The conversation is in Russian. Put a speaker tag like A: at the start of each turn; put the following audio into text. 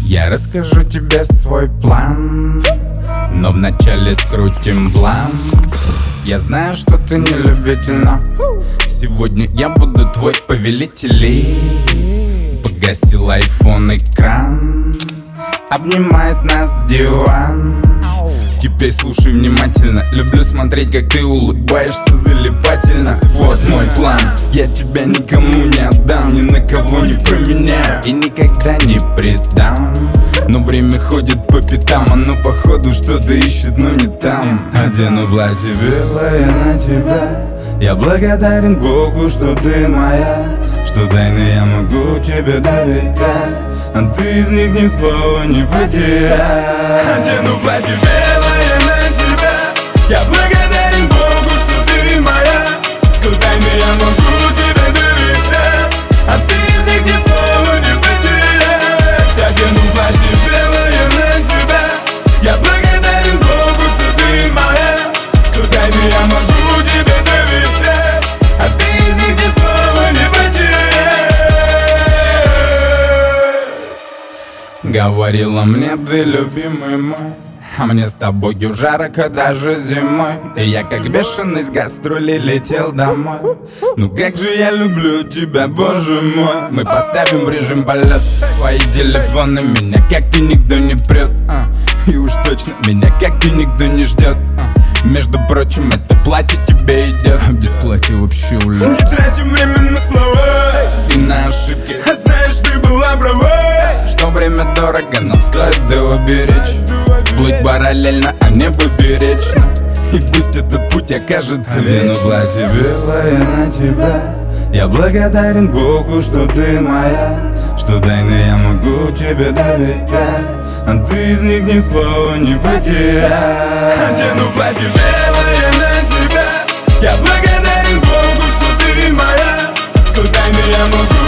A: Я расскажу тебе свой план, но вначале скрутим бланк. Я знаю, что ты не любитель, но сегодня я буду твой повелитель. Погасил айфон экран, обнимает нас диван. Теперь слушай внимательно. Люблю смотреть, как ты улыбаешься залипательно. Вот мой план, я тебя никому не отдам, ни на кого не променяю и никогда не предам. Но время ходит по пятам, оно походу что-то ищет, но не там. Одену платье белое на тебя. Я благодарен Богу, что ты моя, что тайны я могу тебе доверять, а ты из них ни слова не потеряй. Одену платье белое на тебя. Я благодарен Богу, что ты моя, что тайны я могу тебе доверять, а ты из них ни слова не потерять. Одену платье белое на тебя. Я благодарен Богу, что ты моя, что тайны я могу тебе доверять, а ты из них ни слова не потерять. Говорила мне, ты любимый мой, а мне с тобою жарко даже зимой. И я как бешеный с гастролей летел домой. Ну как же я люблю тебя, боже мой. Мы поставим в режим полет свои телефоны. Меня как-то никто не прет, и уж точно меня как-то никто не ждет. Между прочим, это платье тебе идет. Без платья вообще улет. Не тратим время на слова и на ошибки. А знаешь, ты была права, что время дорого, нам стоит его беречь. Плыть параллельно, а не поперечно. И пусть этот путь окажется вечным. Одену платье белое на тебя. Я благодарен Богу, что ты моя, что тайны я могу тебе доверять, а ты из них ни слова не потеряй. Одену платье белое на тебя. Я благодарен Богу, что ты моя, что тайны я могу